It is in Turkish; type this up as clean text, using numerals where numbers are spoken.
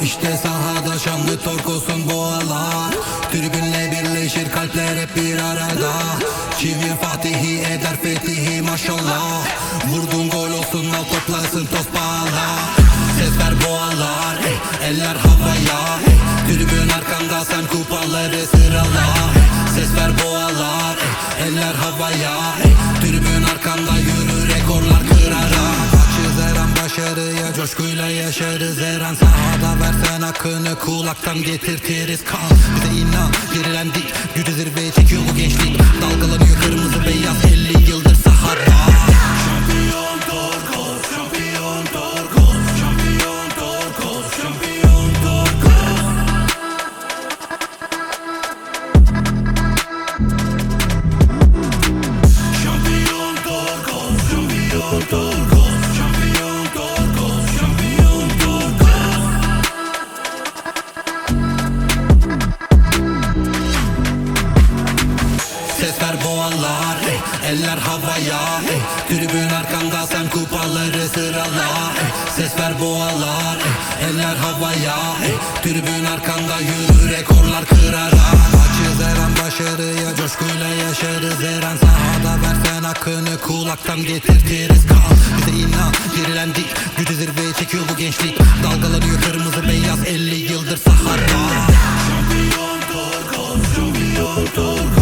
İşte sahada şanlı torkosun boğalar. Tribünle birleşir kalpler hep bir arada. Çivi Fatih'i eder fetihi maşallah. Vurdun gol olsun al toplasın toz bağla. Ses ver boğalar, eller havaya. Tribün arkanda sen kupaları sırala. Ses ver boğalar, eller havaya. Tribün arkanda yürü rekorlar kırarak. Açız her an başarıya, coşkuyla yaşarız her an. Sahada versen hakkını kulaktan getirtiriz kan. Bize inan gerilendik, gücü zirveye çekiyor bu gençlik. Dalgalanıyor kırmızı beyaz 50 yıldır sahada. Şampiyon Torkoz, şampiyon Torkoz, şampiyon Torkoz, şampiyon Torkoz. Şampiyon Torkoz, şampiyon Torkoz, şampiyon Torkoz, şampiyon Torkoz. Ses ver boğalar, eller havaya. Tribün arkanda sen kupaları sırala. Ses ver boğalar, eller havaya. Tribün arkanda yürü rekorlar kırarak. Açız her an başarıya, coşkuyla yaşarız her an. Sahada versen hakkını kulaktan getirtiriz kan. Bize inan gerilendik, gücü zirveye çekiyor bu gençlik. Dalgalanıyor kırmızı beyaz 50 yıldır sahada. Şampiyon Torkoz, şampiyon Torkoz.